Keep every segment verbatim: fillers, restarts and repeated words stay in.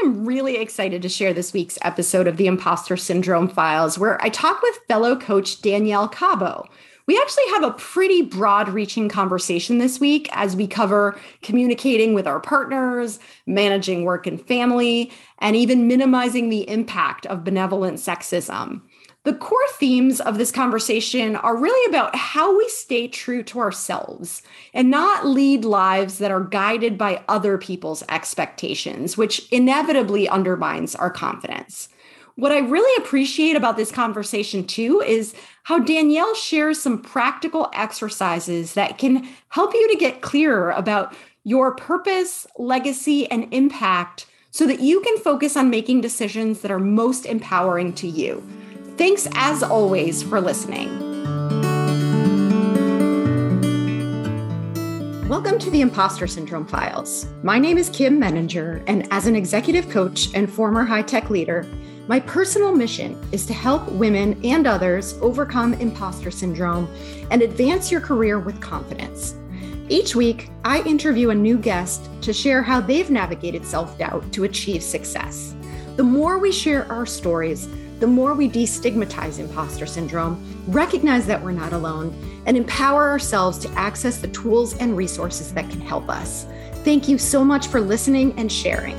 am really excited to share this week's episode of the Imposter Syndrome Files, where I talk with fellow coach Danielle Cabo. We actually have a pretty broad-reaching conversation this week as we cover communicating with our partners, managing work and family, and even minimizing the impact of benevolent sexism. The core themes of this conversation are really about how we stay true to ourselves and not lead lives that are guided by other people's expectations, which inevitably undermines our confidence. What I really appreciate about this conversation too is how Danielle shares some practical exercises that can help you to get clearer about your purpose, legacy, and impact so that you can focus on making decisions that are most empowering to you. Thanks, as always, for listening. Welcome to the Imposter Syndrome Files. My name is Kim Menninger, and as an executive coach and former high-tech leader, my personal mission is to help women and others overcome imposter syndrome and advance your career with confidence. Each week, I interview a new guest to share how they've navigated self-doubt to achieve success. The more we share our stories, the more we destigmatize imposter syndrome, recognize that we're not alone, and empower ourselves to access the tools and resources that can help us. Thank you so much for listening and sharing.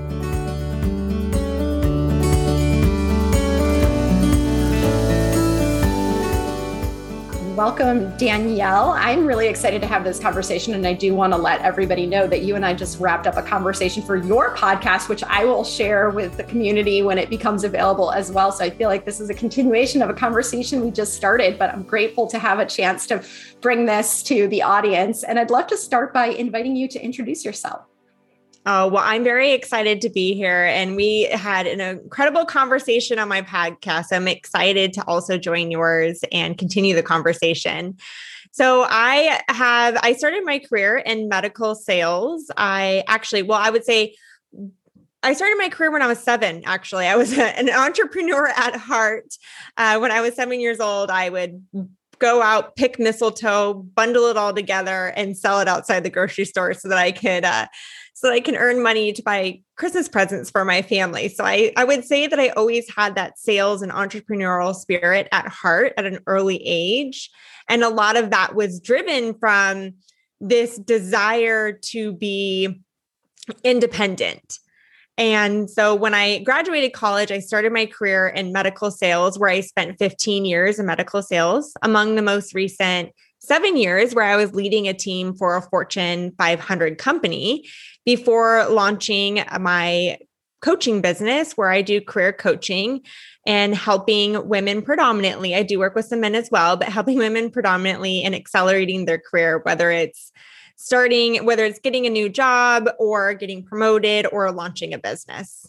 Welcome, Danielle. I'm really excited to have this conversation, and I do want to let everybody know that you and I just wrapped up a conversation for your podcast, which I will share with the community when it becomes available as well. So I feel like this is a continuation of a conversation we just started, but I'm grateful to have a chance to bring this to the audience. And I'd love to start by inviting you to introduce yourself. Oh, well, I'm very excited to be here. And we had an incredible conversation on my podcast. I'm excited to also join yours and continue the conversation. So I have, I started my career in medical sales. I actually, well, I would say I started my career when I was seven, actually. I was a, an entrepreneur at heart. Uh, when I was seven years old, I would go out, pick mistletoe, bundle it all together and sell it outside the grocery store so that I could, uh, so that I can earn money to buy Christmas presents for my family. So I, I would say that I always had that sales and entrepreneurial spirit at heart at an early age. And a lot of that was driven from this desire to be independent. And so when I graduated college, I started my career in medical sales, where I spent fifteen years in medical sales. Among the most recent seven years where I was leading a team for a Fortune five hundred company before launching my coaching business, where I do career coaching and helping women predominantly. I do work with some men as well, but helping women predominantly in accelerating their career, whether it's starting, whether it's getting a new job or getting promoted or launching a business.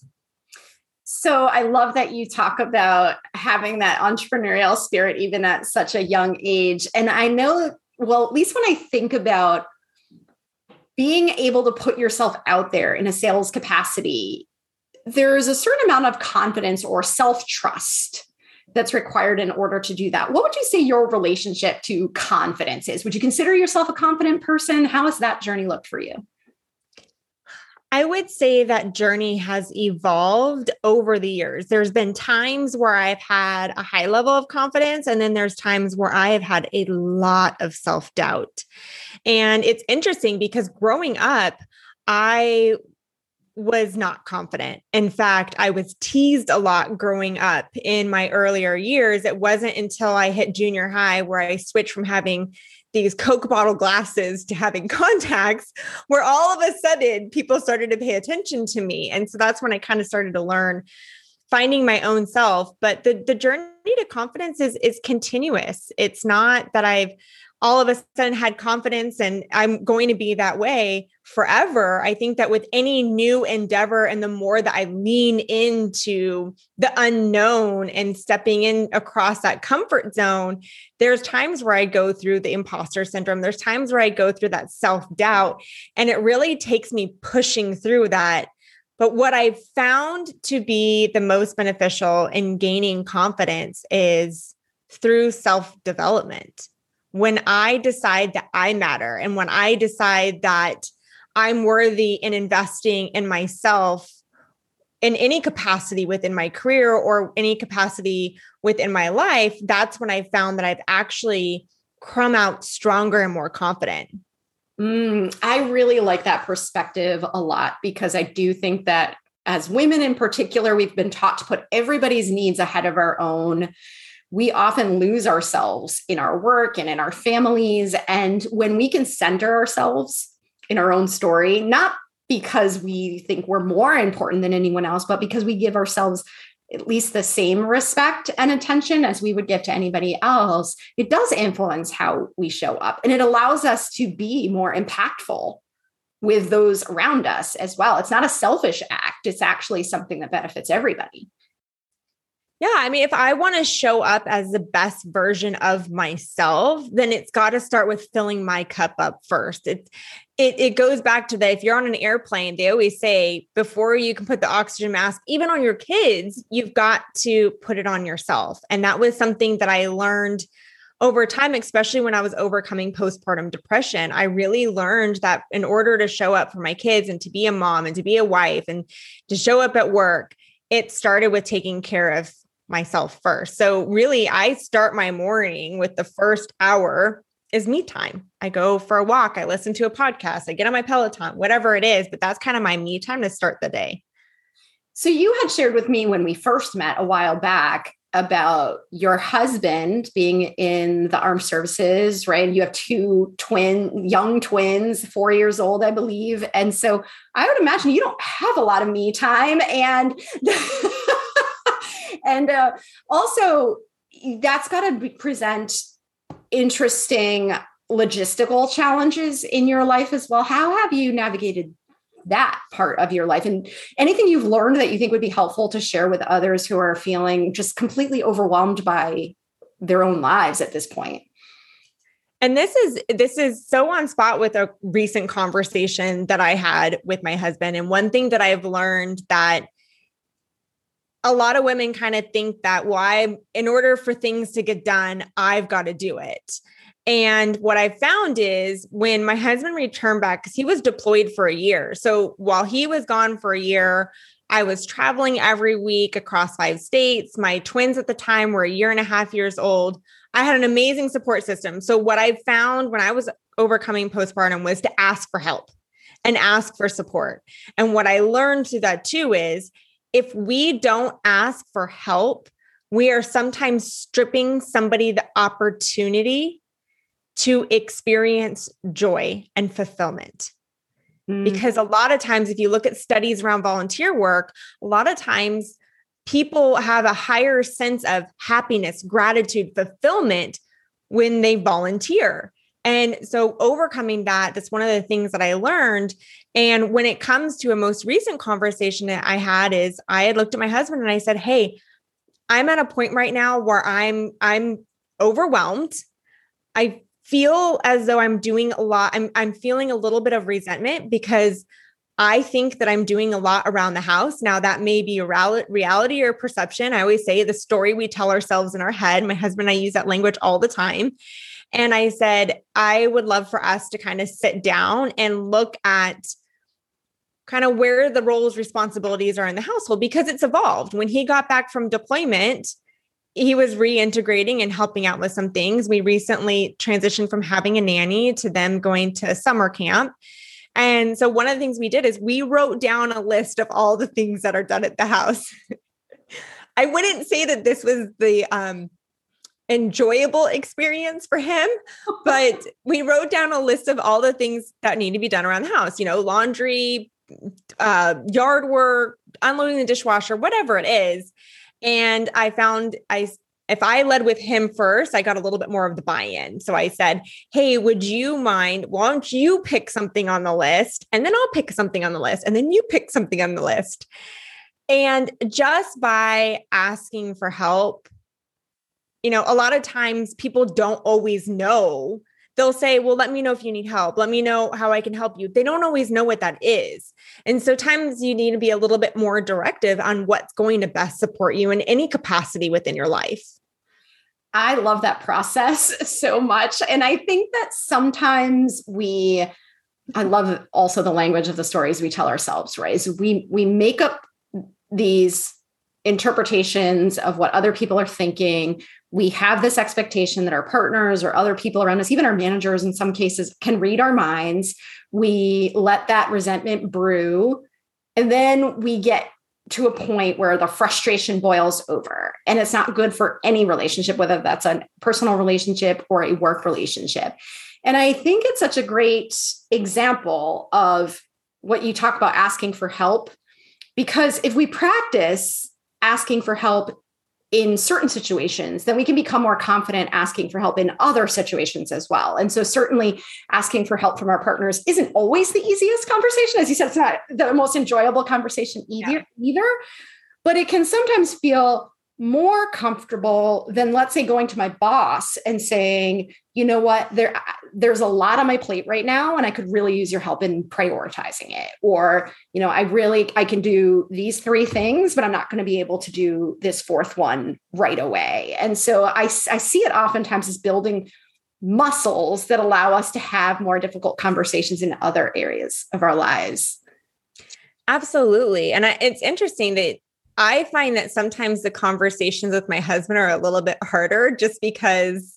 So I love that you talk about having that entrepreneurial spirit, even at such a young age. And I know, well, at least when I think about being able to put yourself out there in a sales capacity, there's a certain amount of confidence or self-trust that's required in order to do that. What would you say your relationship to confidence is? Would you consider yourself a confident person? How has that journey looked for you? I would say that journey has evolved over the years. There's been times where I've had a high level of confidence, and then there's times where I have had a lot of self-doubt. And it's interesting because growing up, I was not confident. In fact, I was teased a lot growing up in my earlier years. It wasn't until I hit junior high where I switched from having these Coke bottle glasses to having contacts, where all of a sudden people started to pay attention to me. And so that's when I kind of started to learn finding my own self. But the, the journey to confidence is, is continuous. It's not that I've all of a sudden had confidence and I'm going to be that way forever. I think that with any new endeavor, and the more that I lean into the unknown and stepping in across that comfort zone, there's times where I go through the imposter syndrome. There's times where I go through that self-doubt, and it really takes me pushing through that. But what I've found to be the most beneficial in gaining confidence is through self-development. When I decide that I matter, and when I decide that I'm worthy in investing in myself, in any capacity within my career or any capacity within my life, that's when I found that I've actually come out stronger and more confident. Mm, I really like that perspective a lot, because I do think that as women in particular, we've been taught to put everybody's needs ahead of our own. We often lose ourselves in our work and in our families. And when we can center ourselves in our own story, not because we think we're more important than anyone else, but because we give ourselves at least the same respect and attention as we would give to anybody else, it does influence how we show up. And it allows us to be more impactful with those around us as well. It's not a selfish act. It's actually something that benefits everybody. Yeah. I mean, if I want to show up as the best version of myself, then it's got to start with filling my cup up first. It's, it, it goes back to that. If you're on an airplane, they always say before you can put the oxygen mask, even on your kids, you've got to put it on yourself. And that was something that I learned over time, especially when I was overcoming postpartum depression. I really learned that in order to show up for my kids and to be a mom and to be a wife and to show up at work, it started with taking care of myself first. So really, I start my morning with the first hour is me time. I go for a walk. I listen to a podcast. I get on my Peloton, whatever it is, but that's kind of my me time to start the day. So you had shared with me when we first met a while back about your husband being in the armed services, right? You have two twin, young twins, four years old, I believe. And so I would imagine you don't have a lot of me time. And, and uh, also that's got to present interesting logistical challenges in your life as well. How have you navigated that part of your life, and anything you've learned that you think would be helpful to share with others who are feeling just completely overwhelmed by their own lives at this point? And this is, this is so on spot with a recent conversation that I had with my husband. And one thing that I've learned that a lot of women kind of think that, well, I, in order for things to get done, I've got to do it. And what I found is when my husband returned back, because he was deployed for a year. So while he was gone for a year, I was traveling every week across five states. My twins at the time were a year and a half years old. I had an amazing support system. So what I found when I was overcoming postpartum was to ask for help and ask for support. And what I learned through that too is if we don't ask for help, we are sometimes stripping somebody the opportunity to experience joy and fulfillment. Mm. Because a lot of times, if you look at studies around volunteer work, a lot of times people have a higher sense of happiness, gratitude, fulfillment when they volunteer. And so overcoming that, that's one of the things that I learned. And when it comes to a most recent conversation that I had is I had looked at my husband and I said, hey, I'm at a point right now where I'm, I'm overwhelmed. I feel as though I'm doing a lot. I'm, I'm feeling a little bit of resentment because I think that I'm doing a lot around the house. Now that may be a reality or perception. I always say the story we tell ourselves in our head. My husband and I use that language all the time. And I said, I would love for us to kind of sit down and look at kind of where the roles, responsibilities are in the household, because it's evolved. When he got back from deployment, he was reintegrating and helping out with some things. We recently transitioned from having a nanny to them going to summer camp. And so one of the things we did is we wrote down a list of all the things that are done at the house. I wouldn't say that this was the um, enjoyable experience for him, but we wrote down a list of all the things that need to be done around the house, you know, laundry, uh, yard work, unloading the dishwasher, whatever it is. And I found I, if I led with him first, I got a little bit more of the buy-in. So I said, hey, would you mind, why don't you pick something on the list? And then I'll pick something on the list. And then you pick something on the list. And just by asking for help, you know, a lot of times people don't always know. They'll say, well, let me know if you need help. Let me know how I can help you. They don't always know what that is. And so times you need to be a little bit more directive on what's going to best support you in any capacity within your life. I love that process so much. And I think that sometimes we, I love also the language of the stories we tell ourselves, right? So we, we make up these interpretations of what other people are thinking. We have this expectation that our partners or other people around us, even our managers in some cases, can read our minds. We let that resentment brew. And then we get to a point where the frustration boils over. And it's not good for any relationship, whether that's a personal relationship or a work relationship. And I think it's such a great example of what you talk about, asking for help. Because if we practice asking for help in certain situations, then we can become more confident asking for help in other situations as well. And so certainly asking for help from our partners isn't always the easiest conversation. As you said, it's not the most enjoyable conversation either, yeah. either, but it can sometimes feel more comfortable than, let's say, going to my boss and saying, you know what, there, there's a lot on my plate right now, and I could really use your help in prioritizing it. Or, you know, I really, I can do these three things, but I'm not going to be able to do this fourth one right away. And so I, I see it oftentimes as building muscles that allow us to have more difficult conversations in other areas of our lives. Absolutely. And I, it's interesting that I find that sometimes the conversations with my husband are a little bit harder just because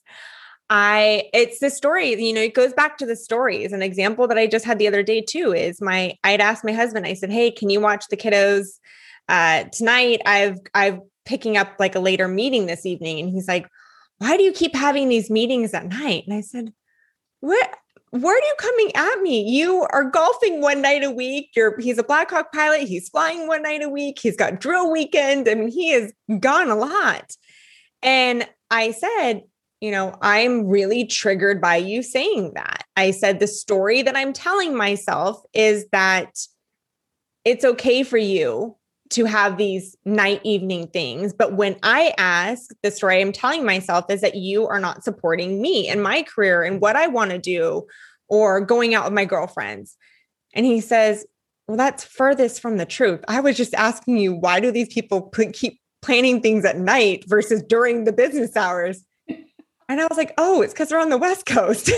I, it's the story, you know, it goes back to the stories. An example that I just had the other day too is my, I'd asked my husband, I said, hey, can you watch the kiddos uh, tonight? I've, I've picking up like a later meeting this evening. And he's like, why do you keep having these meetings at night? And I said, what? Where are you coming at me? You are golfing one night a week. You're, he's a Blackhawk pilot. He's flying one night a week. He's got drill weekend. I mean, he is gone a lot. And I said, you know, I'm really triggered by you saying that. I said, the story that I'm telling myself is that it's okay for you to have these night evening things. But when I ask, the story I'm telling myself is that you are not supporting me and my career and what I want to do or going out with my girlfriends. And he says, well, that's furthest from the truth. I was just asking you, why do these people put, keep planning things at night versus during the business hours? And I was like, oh, it's because they're on the West Coast.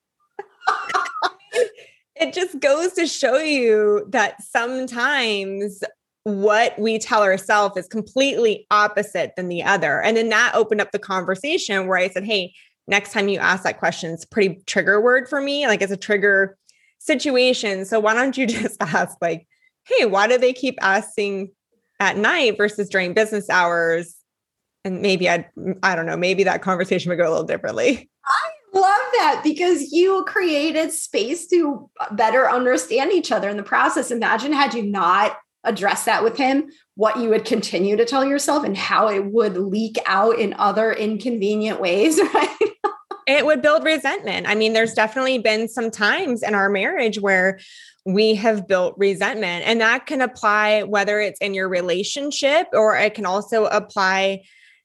It just goes to show you that sometimes what we tell ourselves is completely opposite than the other. And then that opened up the conversation where I said, hey, next time you ask that question, it's a pretty trigger word for me. Like it's a trigger situation. So why don't you just ask like, hey, why do they keep asking at night versus during business hours? And maybe I, I don't know, maybe that conversation would go a little differently. I love that because you created space to better understand each other in the process. Imagine had you not addressed that with him, what you would continue to tell yourself and how it would leak out in other inconvenient ways, right? It would build resentment. I mean, there's definitely been some times in our marriage where we have built resentment, and that can apply whether it's in your relationship or it can also apply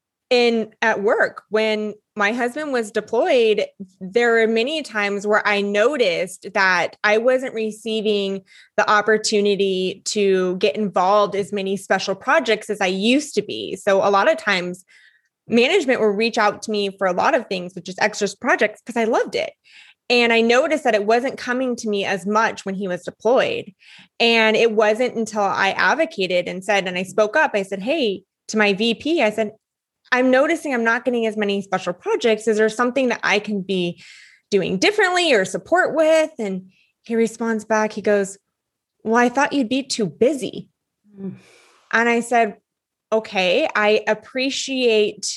in at work. When my husband was deployed, there were many times where I noticed that I wasn't receiving the opportunity to get involved as many special projects as I used to be. So a lot of times management will reach out to me for a lot of things, which is extra projects, because I loved it. And I noticed that it wasn't coming to me as much when he was deployed. And it wasn't until I advocated and said, and I spoke up, I said, hey, to my V P, I said, I'm noticing I'm not getting as many special projects. Is there something that I can be doing differently or support with? And he responds back, he goes, well, I thought you'd be too busy. Mm. And I said, okay, I appreciate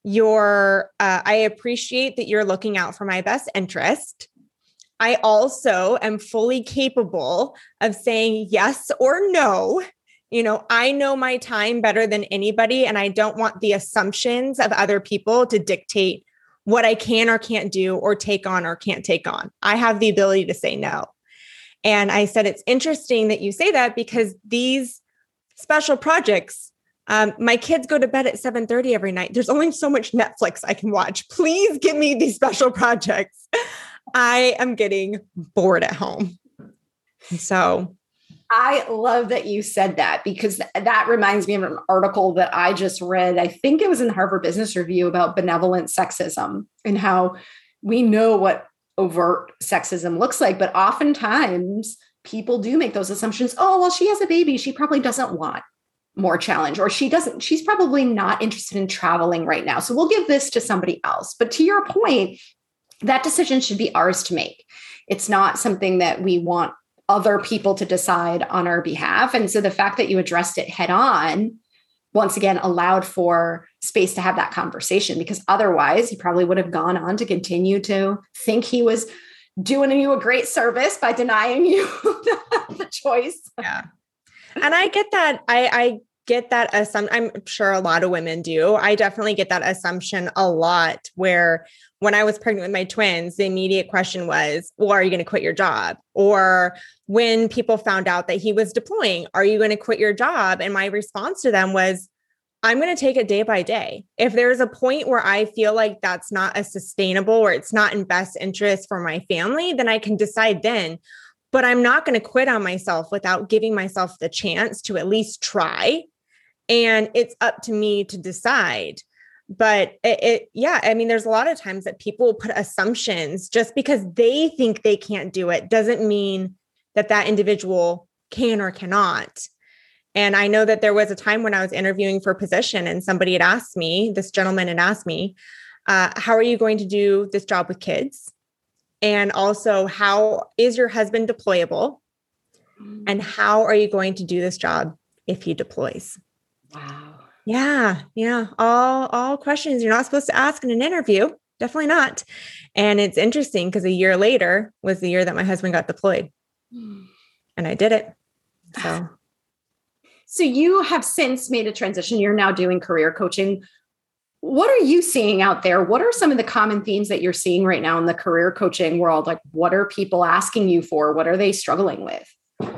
your, uh, I appreciate that you're looking out for my best interest. I also am fully capable of saying yes or no. You know, I know my time better than anybody, and I don't want the assumptions of other people to dictate what I can or can't do or take on or can't take on. I have the ability to say no. And I said, it's interesting that you say that because these special projects, um, my kids go to bed at seven thirty every night. There's only so much Netflix I can watch. Please give me these special projects. I am getting bored at home. So I love that you said that because that reminds me of an article that I just read. I think it was in Harvard Business Review about benevolent sexism and how we know what overt sexism looks like, but oftentimes people do make those assumptions. Oh, well, she has a baby. She probably doesn't want more challenge, or she doesn't, she's probably not interested in traveling right now. So we'll give this to somebody else. But to your point, that decision should be ours to make. It's not something that we want other people to decide on our behalf. And so the fact that you addressed it head on, once again, allowed for space to have that conversation, because otherwise he probably would have gone on to continue to think he was doing you a great service by denying you the choice. Yeah. And I get that. I, I get that assumption. I'm sure a lot of women do. I definitely get that assumption a lot, where when I was pregnant with my twins, the immediate question was, well, are you going to quit your job? Or when people found out that he was deploying, are you going to quit your job? And my response to them was, I'm going to take it day by day. If there's a point where I feel like that's not a sustainable, or it's not in best interest for my family, then I can decide then. But I'm not going to quit on myself without giving myself the chance to at least try. And it's up to me to decide. But it, it, yeah, I mean, there's a lot of times that people put assumptions just because they think they can't do it doesn't mean that that individual can or cannot. And I know that there was a time when I was interviewing for a position and somebody had asked me, this gentleman had asked me, uh, how are you going to do this job with kids? And also, how is your husband deployable? And how are you going to do this job if he deploys? Wow. Yeah. Yeah. All, all questions you're not supposed to ask in an interview. Definitely not. And it's interesting because a year later was the year that my husband got deployed and I did it. So, so you have since made a transition. You're now doing career coaching. What are you seeing out there? What are some of the common themes that you're seeing right now in the career coaching world? Like, what are people asking you for? What are they struggling with?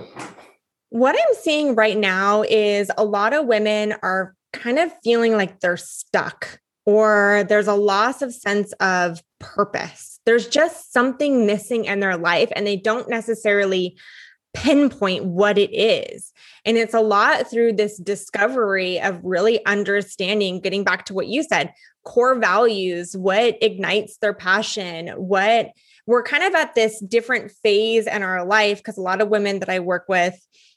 What I'm seeing right now is a lot of women are kind of feeling like they're stuck, or there's a loss of sense of purpose. There's just something missing in their life, and they don't necessarily pinpoint what it is. And it's a lot through this discovery of really understanding, getting back to what you said, core values, what ignites their passion, what we're kind of at this different phase in our life. Because a lot of women that I work with,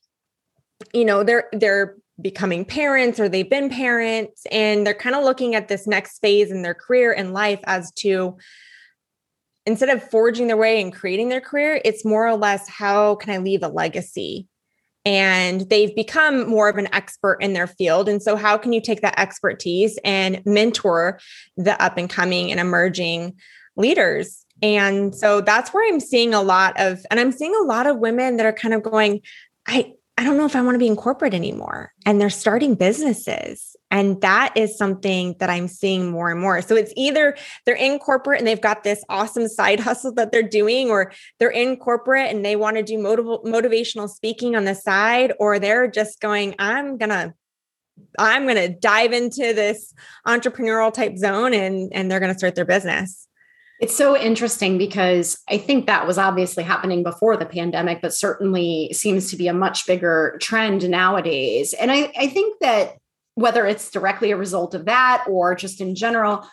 you know, they're, they're becoming parents, or they've been parents, and they're kind of looking at this next phase in their career and life as to, instead of forging their way and creating their career, it's more or less, how can I leave a legacy? And they've become more of an expert in their field. And so how can you take that expertise and mentor the up and coming and emerging leaders? And so that's where I'm seeing a lot of, and I'm seeing a lot of women that are kind of going, I, I don't know if I want to be in corporate anymore. And they're starting businesses. And that is something that I'm seeing more and more. So it's either they're in corporate and they've got this awesome side hustle that they're doing, or they're in corporate and they want to do motiv- motivational speaking on the side, or they're just going, I'm going to, I'm going to dive into this entrepreneurial type zone, and, and they're going to start their business. It's so interesting because I think that was obviously happening before the pandemic, but certainly seems to be a much bigger trend nowadays. And I, I think that whether it's directly a result of that or just in general,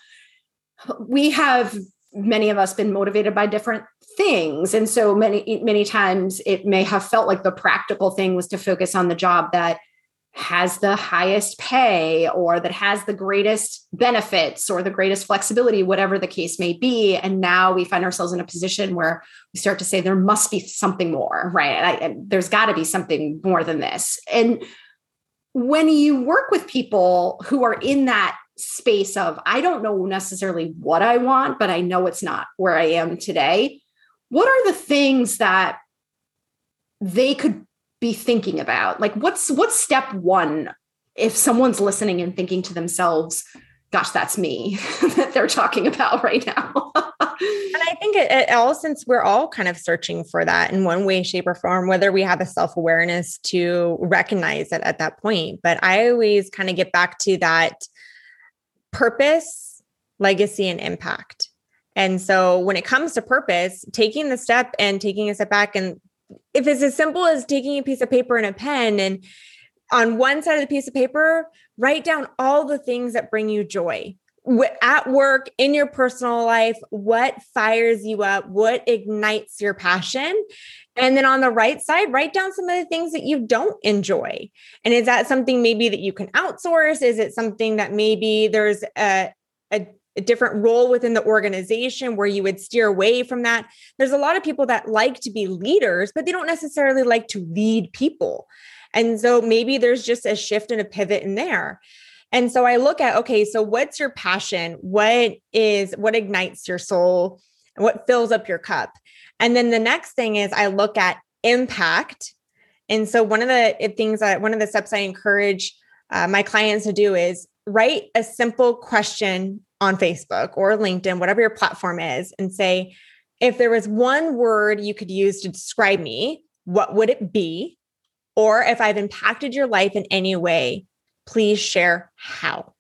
we have, many of us, been motivated by different things. And so many, many times it may have felt like the practical thing was to focus on the job that has the highest pay, or that has the greatest benefits, or the greatest flexibility, whatever the case may be. And now we find ourselves in a position where we start to say there must be something more, right? I, I, there's got to be something more than this. And when you work with people who are in that space of, I don't know necessarily what I want, but I know it's not where I am today, what are the things that they could be thinking about? Like, what's what's step one if someone's listening and thinking to themselves, gosh, that's me that they're talking about right now? And I think it, it all, since we're all kind of searching for that in one way, shape, or form, whether we have a self-awareness to recognize it at that point. But I always kind of get back to that purpose, legacy, and impact. And so when it comes to purpose, taking the step and taking a step back, and if it's as simple as taking a piece of paper and a pen, and on one side of the piece of paper, write down all the things that bring you joy at work, in your personal life, what fires you up, what ignites your passion. And then on the right side, write down some of the things that you don't enjoy. And is that something maybe that you can outsource? Is it something that maybe there's a, a, a different role within the organization where you would steer away from that? There's a lot of people that like to be leaders, but they don't necessarily like to lead people. And so maybe there's just a shift and a pivot in there. And so I look at, okay, so what's your passion? What is, what ignites your soul? What fills up your cup? And then the next thing is I look at impact. And so one of the things that, one of the steps I encourage uh, my clients to do is write a simple question on Facebook or LinkedIn, whatever your platform is, and say, if there was one word you could use to describe me, what would it be? Or if I've impacted your life in any way, please share how.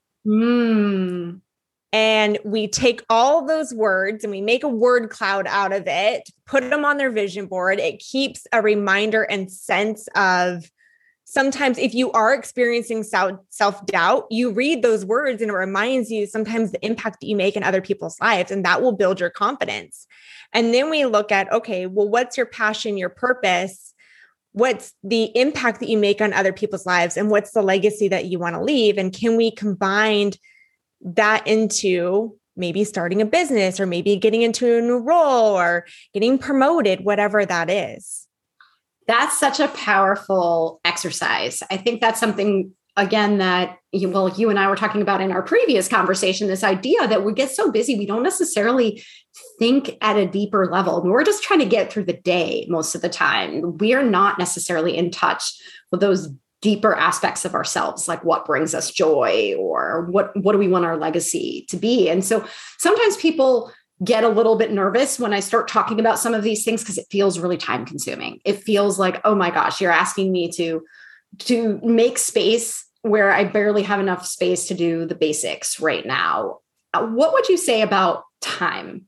Mm. And we take all those words and we make a word cloud out of it, put them on their vision board. It keeps a reminder and sense of, sometimes if you are experiencing self-doubt, you read those words and it reminds you sometimes the impact that you make in other people's lives, and that will build your confidence. And then we look at, okay, well, what's your passion, your purpose? What's the impact that you make on other people's lives? And what's the legacy that you want to leave? And can we combine that into maybe starting a business or maybe getting into a new role or getting promoted, whatever that is? That's such a powerful exercise. I think that's something, again, that, you, well, you and I were talking about in our previous conversation, this idea that we get so busy, we don't necessarily think at a deeper level. We're just trying to get through the day most of the time. We are not necessarily in touch with those deeper aspects of ourselves, like what brings us joy or what, what do we want our legacy to be? And so sometimes people get a little bit nervous when I start talking about some of these things because it feels really time consuming. It feels like, oh my gosh, you're asking me to, to make space where I barely have enough space to do the basics right now. Uh, what would you say about time?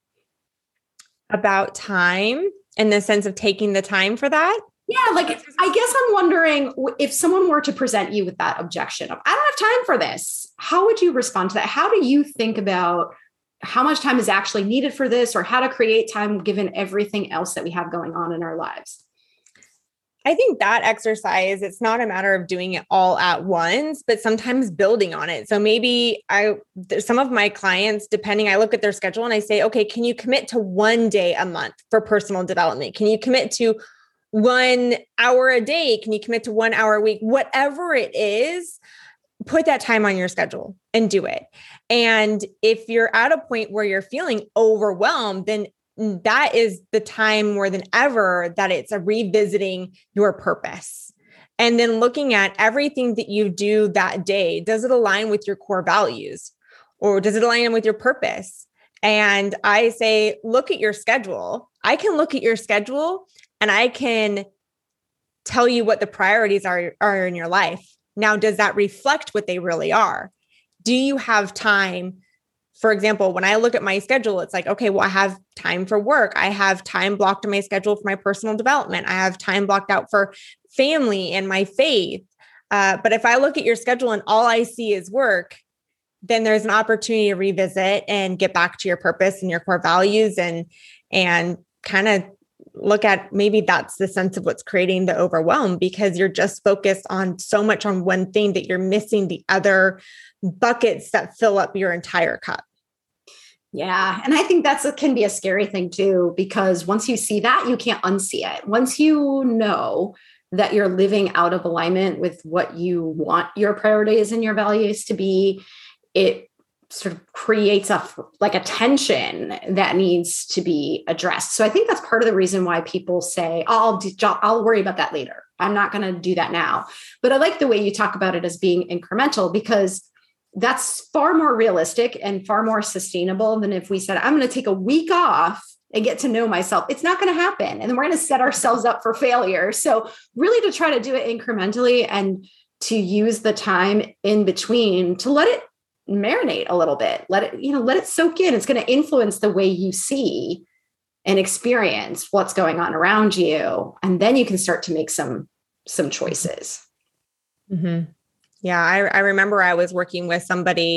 About time in the sense of taking the time for that? Yeah, like, I guess I'm wondering if someone were to present you with that objection of, I don't have time for this, how would you respond to that? How do you think about how much time is actually needed for this, or how to create time given everything else that we have going on in our lives? I think that exercise, it's not a matter of doing it all at once, but sometimes building on it. So maybe I, some of my clients, depending, I look at their schedule and I say, okay, can you commit to one day a month for personal development? Can you commit to one hour a day? Can you commit to one hour a week? Whatever it is, put that time on your schedule and do it. And if you're at a point where you're feeling overwhelmed, then that is the time more than ever that it's a revisiting your purpose. And then looking at everything that you do that day. Does it align with your core values, or does it align with your purpose? And I say, look at your schedule. I can look at your schedule and I can tell you what the priorities are, are in your life. Now, does that reflect what they really are? Do you have time? For example, when I look at my schedule, it's like, okay, well, I have time for work. I have time blocked in my schedule for my personal development. I have time blocked out for family and my faith. Uh, but if I look at your schedule and all I see is work, then there's an opportunity to revisit and get back to your purpose and your core values, and, and kind of look at, maybe that's the sense of what's creating the overwhelm, because you're just focused on so much on one thing that you're missing the other buckets that fill up your entire cup. Yeah. And I think that's a, can be a scary thing too, because once you see that, you can't unsee it. Once you know that you're living out of alignment with what you want your priorities and your values to be, it sort of creates a like a tension that needs to be addressed. So I think that's part of the reason why people say, I'll do, I'll worry about that later. I'm not going to do that now. But I like the way you talk about it as being incremental, because that's far more realistic and far more sustainable than if we said, I'm going to take a week off and get to know myself. It's not going to happen. And then we're going to set ourselves up for failure. So really to try to do it incrementally and to use the time in between to let it marinate a little bit, let it, you know, let it soak in. It's going to influence the way you see and experience what's going on around you. And then you can start to make some, some choices. Mm-hmm. Yeah. I, I remember I was working with somebody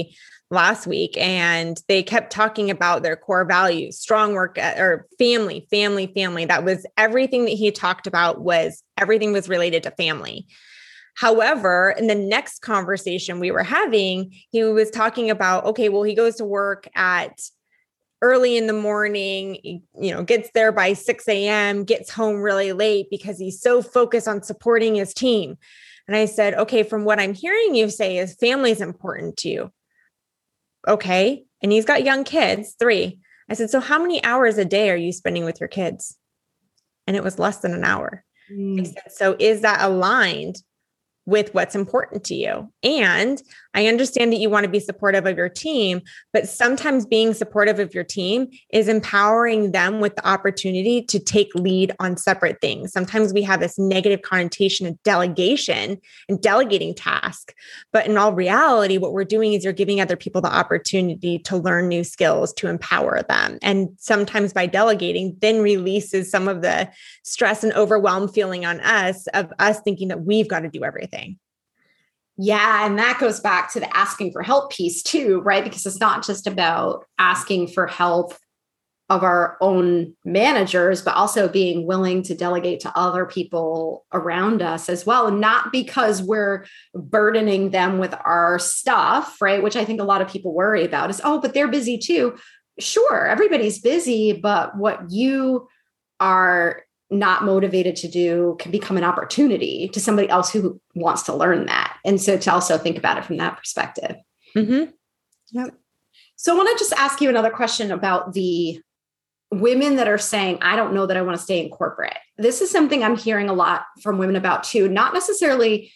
last week, and they kept talking about their core values, strong work or family, family, family. That was everything that he talked about, was everything was related to family. However, in the next conversation we were having, he was talking about, okay, well, he goes to work at early in the morning, you know, gets there by six a.m., gets home really late because he's so focused on supporting his team. And I said, okay, from what I'm hearing you say is family is important to you. Okay. And he's got young kids, three. I said, so how many hours a day are you spending with your kids? And it was less than an hour. Mm. I said, so is that aligned with what's important to you? And I understand that you want to be supportive of your team, but sometimes being supportive of your team is empowering them with the opportunity to take lead on separate things. Sometimes we have this negative connotation of delegation and delegating tasks, but in all reality, what we're doing is you're giving other people the opportunity to learn new skills, to empower them. And sometimes by delegating, then releases some of the stress and overwhelm feeling on us of us thinking that we've got to do everything. Yeah. And that goes back to the asking for help piece too, right? Because it's not just about asking for help of our own managers, but also being willing to delegate to other people around us as well. And not because we're burdening them with our stuff, right? Which I think a lot of people worry about is, oh, but they're busy too. Sure, everybody's busy, but what you are not motivated to do can become an opportunity to somebody else who wants to learn that. And so to also think about it from that perspective. Mm-hmm. Yep. So I want to just ask you another question about the women that are saying, I don't know that I want to stay in corporate. This is something I'm hearing a lot from women about too, not necessarily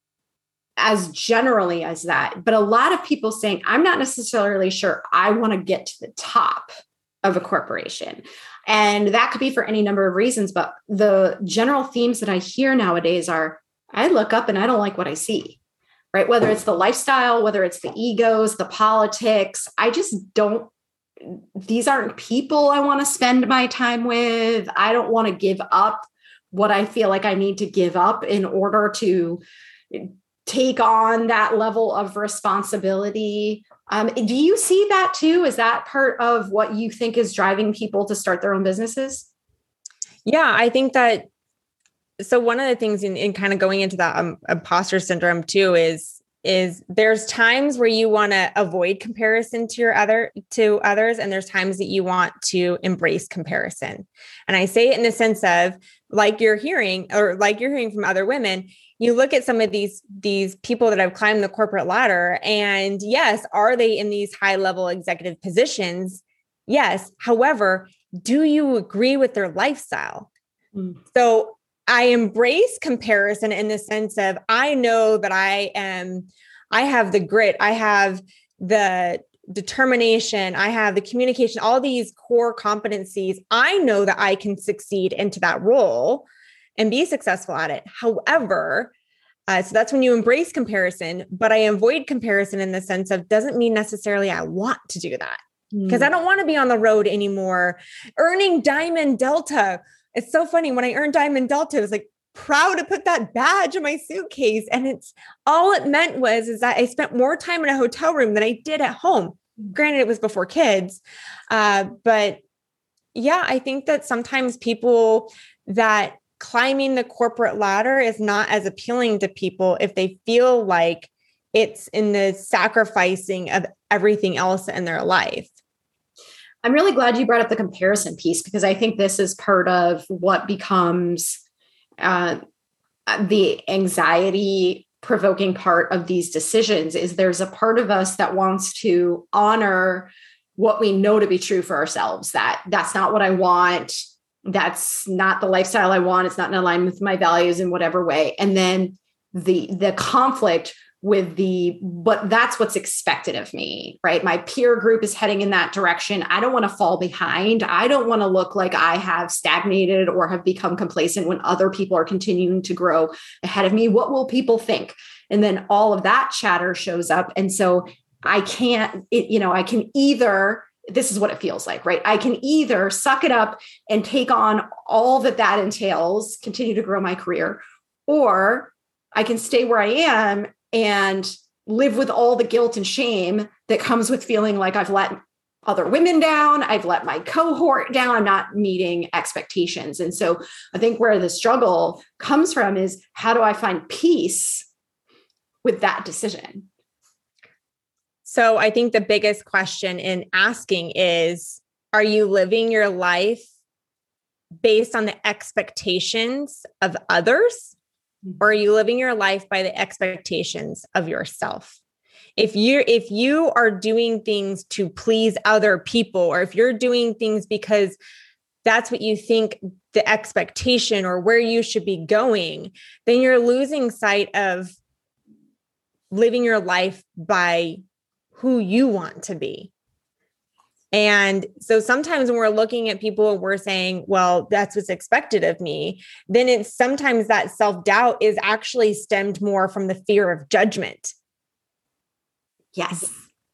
as generally as that, but a lot of people saying, I'm not necessarily sure I want to get to the top of a corporation. And that could be for any number of reasons. But the general themes that I hear nowadays are, I look up and I don't like what I see, right? Whether it's the lifestyle, whether it's the egos, the politics, I just don't, these aren't people I want to spend my time with. I don't want to give up what I feel like I need to give up in order to take on that level of responsibility. Um, do you see that too? Is that part of what you think is driving people to start their own businesses? Yeah, I think that. So one of the things in, in kind of going into that um, imposter syndrome too is, is there's times where you want to avoid comparison to your other, to others. And there's times that you want to embrace comparison. And I say it in the sense of, like you're hearing, or like you're hearing from other women, you look at some of these, these people that have climbed the corporate ladder, and yes, are they in these high level executive positions? Yes. However, do you agree with their lifestyle? Mm. So I embrace comparison in the sense of, I know that I am, I have the grit, I have the determination, I have the communication, all these core competencies. I know that I can succeed into that role and be successful at it. However, uh, so that's when you embrace comparison, but I avoid comparison in the sense of, doesn't mean necessarily I want to do that, because mm. I don't want to be on the road anymore. Earning Diamond Delta. It's so funny. When I earned Diamond Delta, I was like proud to put that badge in my suitcase. And it's all it meant was, is that I spent more time in a hotel room than I did at home. Granted, it was before kids. Uh, but yeah, I think that sometimes people that climbing the corporate ladder is not as appealing to people if they feel like it's in the sacrificing of everything else in their life. I'm really glad you brought up the comparison piece, because I think this is part of what becomes uh, the anxiety provoking part of these decisions. Is there's a part of us that wants to honor what we know to be true for ourselves, that that's not what I want. That's not the lifestyle I want. It's not in alignment with my values in whatever way. And then the, the conflict with the, but that's what's expected of me, right? My peer group is heading in that direction. I don't want to fall behind. I don't want to look like I have stagnated or have become complacent when other people are continuing to grow ahead of me. What will people think? And then all of that chatter shows up. And so I can't, it, you know, I can either, this is what it feels like, right? I can either suck it up and take on all that that entails, continue to grow my career, or I can stay where I am and live with all the guilt and shame that comes with feeling like I've let other women down. I've let my cohort down. I'm not meeting expectations. And so I think where the struggle comes from is, how do I find peace with that decision? So I think the biggest question in asking is, are you living your life based on the expectations of others? Or are you living your life by the expectations of yourself? If you if you are doing things to please other people, or if you're doing things because that's what you think the expectation or where you should be going, then you're losing sight of living your life by who you want to be. And so sometimes when we're looking at people and we're saying, well, that's what's expected of me, then it's sometimes that self-doubt is actually stemmed more from the fear of judgment. Yes.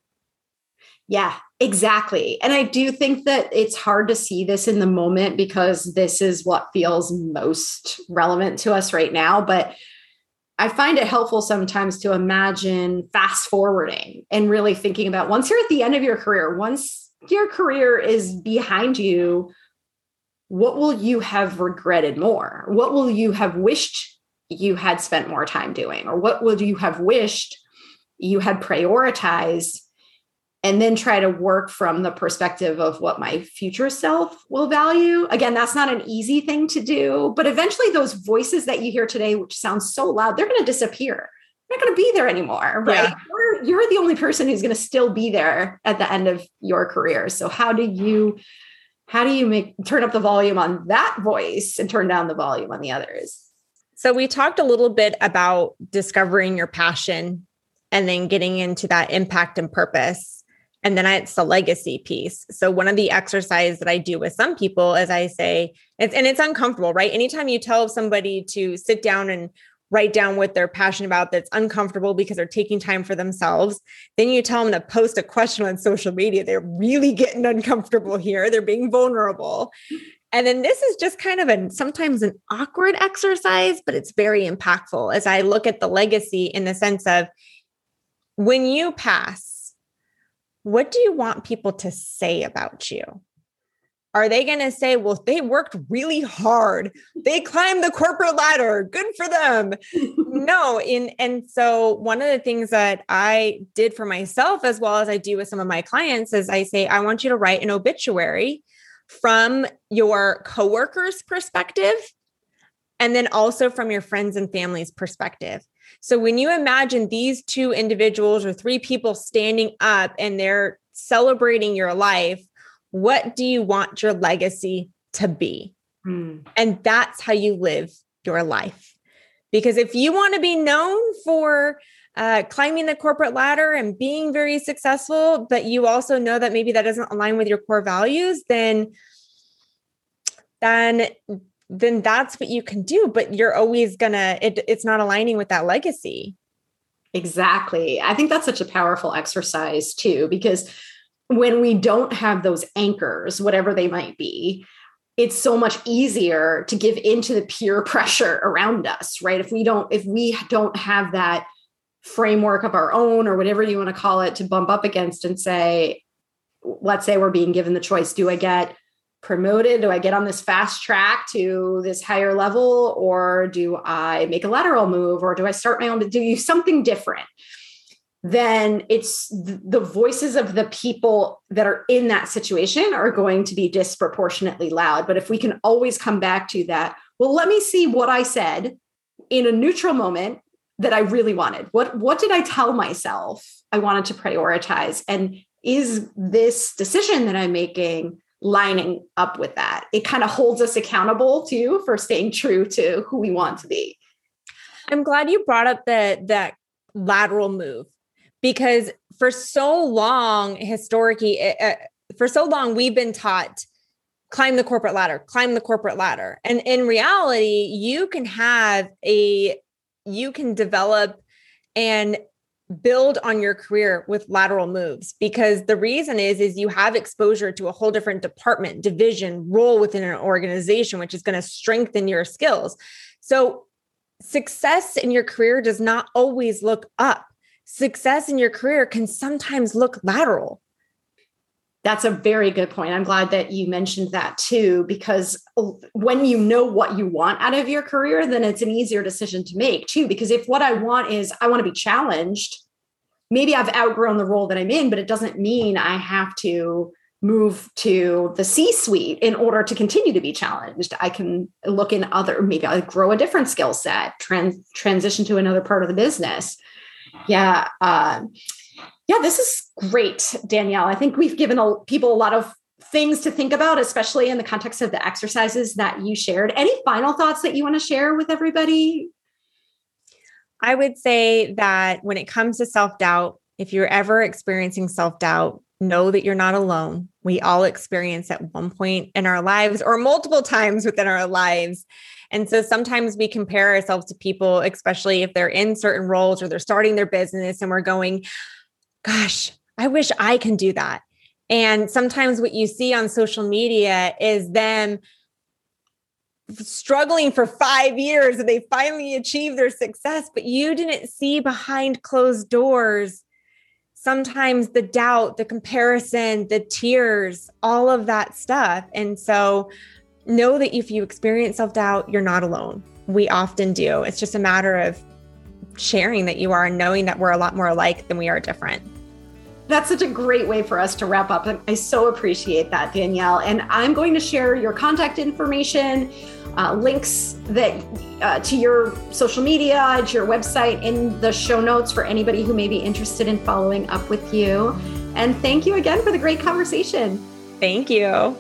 Yeah, exactly. And I do think that it's hard to see this in the moment because this is what feels most relevant to us right now. But I find it helpful sometimes to imagine fast forwarding and really thinking about, once you're at the end of your career, once your career is behind you, what will you have regretted more? What will you have wished you had spent more time doing? Or what would you have wished you had prioritized? And then try to work from the perspective of what my future self will value. Again, that's not an easy thing to do, but eventually those voices that you hear today, which sound so loud, they're going to disappear. They're not going to be there anymore, right? Yeah. You're, you're the only person who's going to still be there at the end of your career. So how do you, how do you make, turn up the volume on that voice and turn down the volume on the others? So we talked a little bit about discovering your passion and then getting into that impact and purpose. And then it's the legacy piece. So one of the exercises that I do with some people is I say, it's, and it's uncomfortable, right? Anytime you tell somebody to sit down and write down what they're passionate about, that's uncomfortable because they're taking time for themselves. Then you tell them to post a question on social media. They're really getting uncomfortable here. They're being vulnerable. And then this is just kind of a, sometimes an awkward exercise, but it's very impactful as I look at the legacy in the sense of, when you pass, what do you want people to say about you? Are they going to say, well, they worked really hard. They climbed the corporate ladder. Good for them. No. In, and so one of the things that I did for myself, as well as I do with some of my clients, is I say, I want you to write an obituary from your coworkers' perspective, and then also from your friends and family's perspective. So when you imagine these two individuals or three people standing up and they're celebrating your life, what do you want your legacy to be? Mm. And that's how you live your life. Because if you want to be known for uh, climbing the corporate ladder and being very successful, but you also know that maybe that doesn't align with your core values, then, then then that's what you can do. But you're always gonna, it, it's not aligning with that legacy. Exactly. I think that's such a powerful exercise too, because when we don't have those anchors, whatever they might be, it's so much easier to give into the peer pressure around us, right? If we don't, if we don't have that framework of our own, or whatever you want to call it, to bump up against and say, let's say we're being given the choice, do I get promoted? Do I get on this fast track to this higher level? Or do I make a lateral move? Or do I start my own, do something different? Then it's the voices of the people that are in that situation are going to be disproportionately loud. But if we can always come back to that, well, let me see what I said in a neutral moment that I really wanted. What, what did I tell myself I wanted to prioritize? And is this decision that I'm making lining up with that? It kind of holds us accountable too for staying true to who we want to be. I'm glad you brought up the that lateral move, because for so long, historically, uh, for so long, we've been taught climb the corporate ladder, climb the corporate ladder. And in reality, you can have a, you can develop and build on your career with lateral moves, because the reason is, is you have exposure to a whole different department, division, role within an organization, which is going to strengthen your skills. So success in your career does not always look up. success in your career can sometimes look lateral. That's a very good point. I'm glad that you mentioned that too, because when you know what you want out of your career, then it's an easier decision to make too. Because if what I want is I want to be challenged, maybe I've outgrown the role that I'm in, but it doesn't mean I have to move to the C-suite in order to continue to be challenged. I can look in other, maybe I'll grow a different skill set, trans, transition to another part of the business. Yeah. Uh, Yeah, this is great, Danielle. I think we've given a, people a lot of things to think about, especially in the context of the exercises that you shared. Any final thoughts that you want to share with everybody? I would say that when it comes to self-doubt, if you're ever experiencing self-doubt, know that you're not alone. We all experience at one point in our lives or multiple times within our lives. And so sometimes we compare ourselves to people, especially if they're in certain roles or they're starting their business and we're going, gosh, I wish I can do that. And sometimes what you see on social media is them struggling for five years and they finally achieve their success, but you didn't see behind closed doors. Sometimes the doubt, the comparison, the tears, all of that stuff. And so know that if you experience self-doubt, you're not alone. We often do. It's just a matter of sharing that you are and knowing that we're a lot more alike than we are different. That's such a great way for us to wrap up. I so appreciate that, Danielle. And I'm going to share your contact information, uh, links that uh, to your social media, to your website in the show notes for anybody who may be interested in following up with you. And thank you again for the great conversation. Thank you.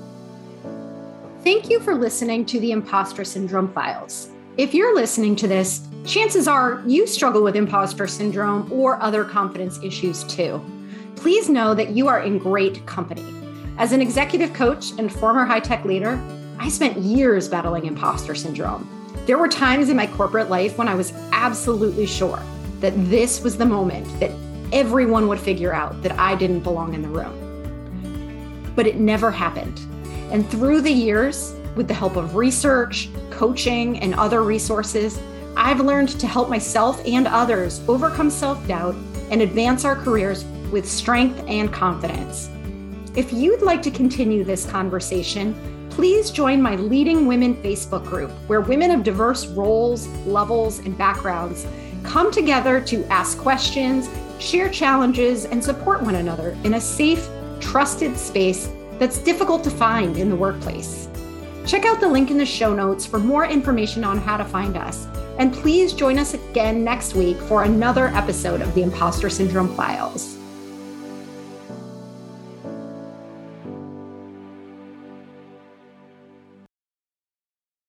Thank you for listening to the Imposter Syndrome Files. If you're listening to this, chances are you struggle with imposter syndrome or other confidence issues too. Please know that you are in great company. As an executive coach and former high-tech leader, I spent years battling imposter syndrome. There were times in my corporate life when I was absolutely sure that this was the moment that everyone would figure out that I didn't belong in the room. But it never happened. And through the years, with the help of research, coaching, and other resources, I've learned to help myself and others overcome self-doubt and advance our careers with strength and confidence. If you'd like to continue this conversation, please join my Leading Women Facebook group, where women of diverse roles, levels, and backgrounds come together to ask questions, share challenges, and support one another in a safe, trusted space that's difficult to find in the workplace. Check out the link in the show notes for more information on how to find us. And please join us again next week for another episode of the Imposter Syndrome Files.